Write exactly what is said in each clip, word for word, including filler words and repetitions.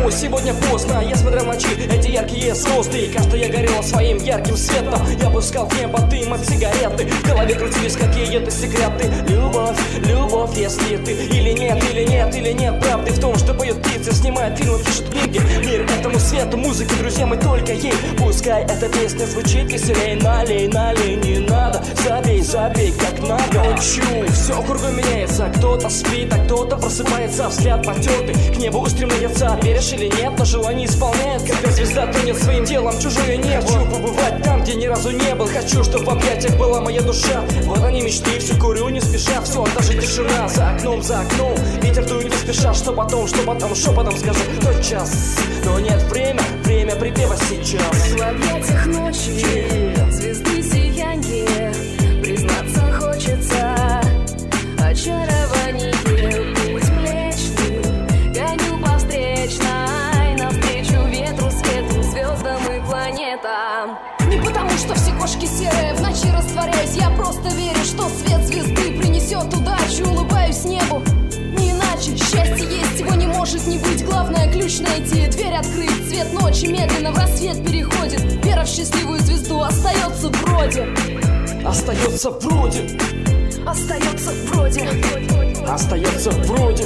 почему сегодня поздно я смотрел ночи эти яркие звезды, и каждая я горела своим ярким светом. Я пускал в небо дым от сигареты, в голове крутились какие-то секреты. Любовь, любовь, если ты или нет, или нет, или нет правды в том, что поет птицы, снимает фильмы, пишет книги. Мир этому свету, музыке, друзья, мы только ей. Пускай эта песня звучит веселей, налей, налей, не надо. Забей, забей, как надо. Учу, все кругом меняется, кто-то спит, а кто-то просыпается, взгляд потертый, к небу устремляется. Веришь или нет, но желание исполняет. Когда звезда тонет своим делом, чужое не хочу побывать там, где ни разу не был. Хочу, чтобы в объятиях была моя душа. Вот они мечты, все курю не спеша. Все, даже тишина за окном, за окном. Ветер дует не спеша, что потом, что потом, шепотом скажу. Тот час, но нет время, время припева сейчас. В объятиях ночи, звезды сиянье, признаться хочется. Очарование, путь млечный, гоню по встречной, навстречу ветру, свету, звездам и планетам. Не потому, что все кошки серые, в ночи растворяюсь. Я просто верю, что свет звезды принесет удачу. Улыбаюсь небу, не иначе. Счастье есть, его не может не быть. Главное ключ найти, дверь открыть. Цвет ночи медленно в рассвет переходит. Вера в счастливую звезду остается вроде. Остается вроде. Остается вроде. Остается вроде.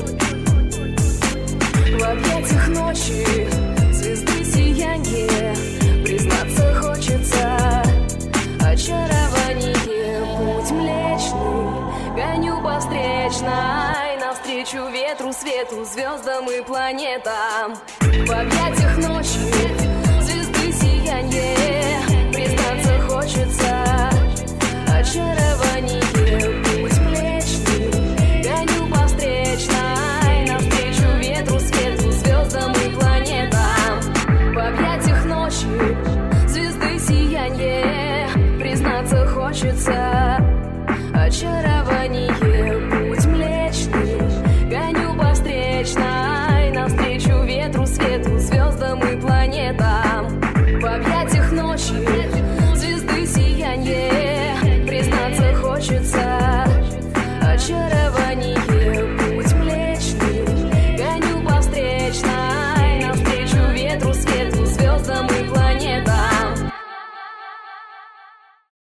В объятиях ночи, звезды сиянье, признаться хочется. Очарование, путь млечный, гоню по встречной, навстречу ветру, свету, звездам и планетам. В объятиях ночи, звезды сиянье, признаться хочется. Очарование, путь млечный, гоню по встречной, навстречу ветру, свету, звездам и планетам. В объятиях ночи, звезды сиянье, признаться хочется. Очарование, путь млечный, гоню по встречной, навстречу ветру, свету, звездам и планетам. В объятиях ночи.